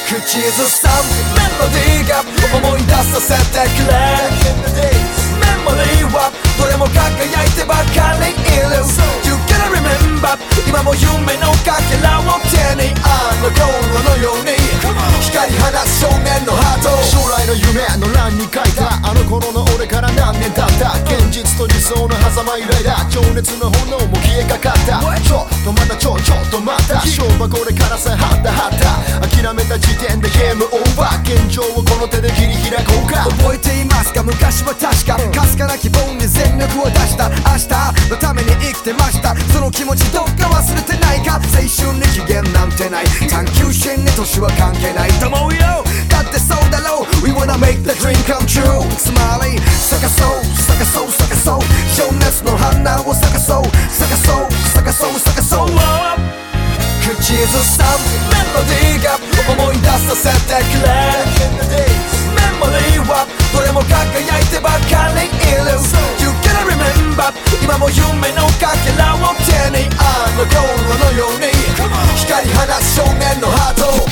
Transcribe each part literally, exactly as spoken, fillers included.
口ずさむメロディーが思い出させてくれメモリーはどれも輝いてばかりいる You gotta remember 今も夢のかけらを手にあの頃のように光り放つ少年のハート将来の夢の欄に書いたあの頃の俺から何年経った現実と理想の狭間以来だ情熱の炎も消えかかったちょっとまたちょちょっとまた勝負これからさはったはった諦めた時点でゲームオーバー現状をこの手で切り開こうか覚えていますか昔は確かかすかな希望に全力を出した明日のために生きてましたその気持ちどっか忘れてないか青春に期限なんてない探求心に年は関係ないと思うよだってそうだろう We wanna make the dream come true スマイリー探そう探そう探そう情熱の花を探そう探そう探そう探そう口ずさむメロディーが思い出させてくれメモリーはどれも輝いてばかりいる You gotta remember 今も夢のかけらを手にあの頃のように光り放つ少年のハート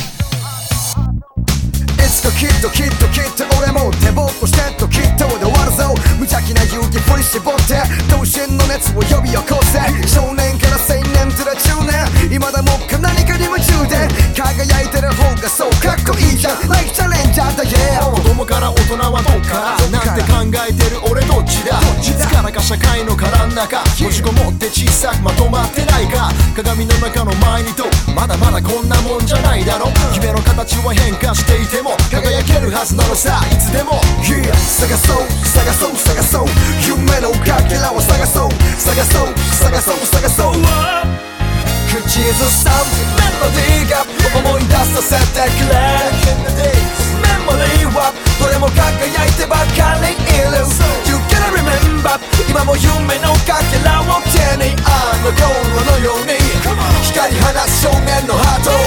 いつかきっときっときっと俺も手ぼっとしてときっとで終わるぞ無邪気な勇気振り絞って同心の熱を呼び起こせ少年から青年ずら中年今だもっか何かに夢中で輝いてる方がそうかっこいいじゃん Like チャレンジャーだ yeah 子供から大人はどっからなんて考えてる俺どっちだいつからか社会の殻の中閉じこもって小さくまとまってないか鏡の中の前にとまだまだこんなもんじゃないだろ夢の形は変化していても輝けるはずなのさいつでも、 yeah、探そう探そう探そう夢のかけらを探そう探そう探そう探そう口ずさむメロディーが思い出させてくれメモリーはどれも輝いてばかりいる You gotta remember 今も夢のかけらを手にあの頃のように光り放つ少年のハート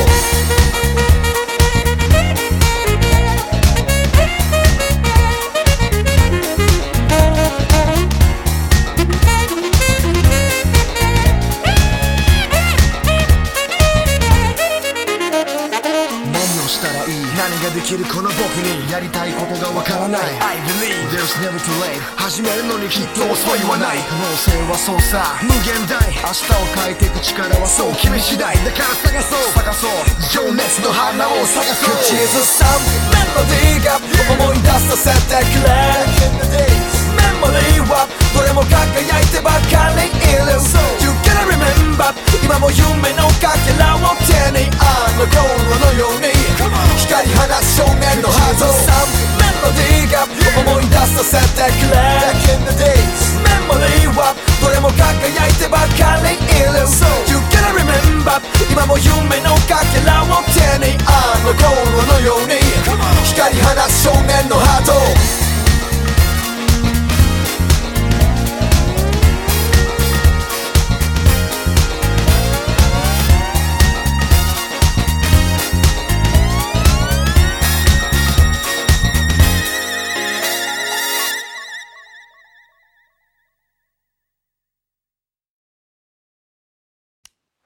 何ができるこの僕にやりたいことがわからない I believe There's never too late 始めるのにきっと遅いはない可能性はそうさ無限大明日を変えていく力はそう君次第だから探そう探そう情熱の花を探そう口ずさむメロディーが思い出させてくれメモリーはどれも輝いてばかりいる You gotta remember 今も夢のかけらを手にあの頃のように光り放つ少年のハートメロディーが思い出させてくれメモリーはどれも輝いてばかりいる